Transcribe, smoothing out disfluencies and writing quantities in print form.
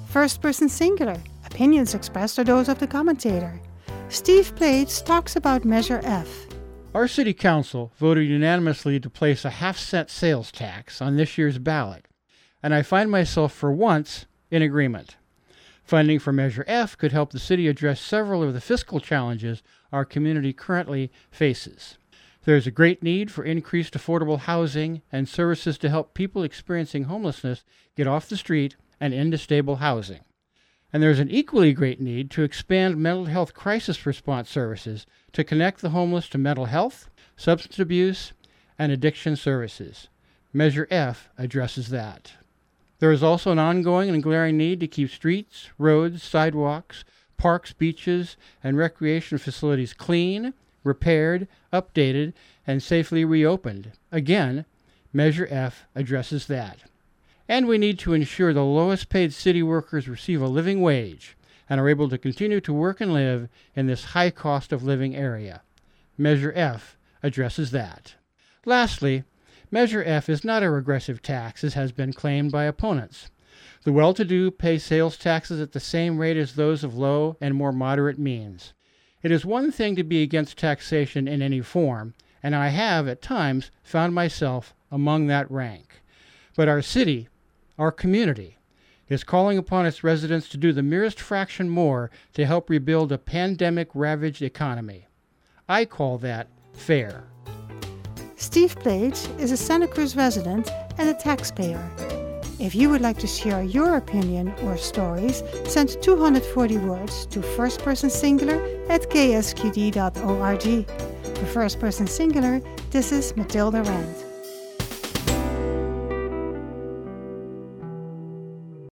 First person singular. Opinions expressed are those of the commentator. Steve Blades talks about Measure F. Our City Council voted unanimously to place a half-cent sales tax on this year's ballot, and I find myself for once in agreement. Funding for Measure F could help the city address several of the fiscal challenges our community currently faces. There is a great need for increased affordable housing and services to help people experiencing homelessness get off the street and into stable housing. And there's an equally great need to expand mental health crisis response services to connect the homeless to mental health, substance abuse, and addiction services. Measure F addresses that. There is also an ongoing and glaring need to keep streets, roads, sidewalks, parks, beaches, and recreation facilities clean, repaired, updated, and safely reopened. Again, Measure F addresses that. And we need to ensure the lowest paid city workers receive a living wage and are able to continue to work and live in this high cost of living area. Measure F addresses that. Lastly, Measure F is not a regressive tax, as has been claimed by opponents. The well-to-do pay sales taxes at the same rate as those of low and more moderate means. It is one thing to be against taxation in any form, and I have, at times, found myself among that rank. But our city, our community, is calling upon its residents to do the merest fraction more to help rebuild a pandemic-ravaged economy. I call that fair. Steve Blades is a Santa Cruz resident and a taxpayer. If you would like to share your opinion or stories, send 240 words to firstpersonsingular@ksqd.org. For First Person Singular, this is Matilda Rand.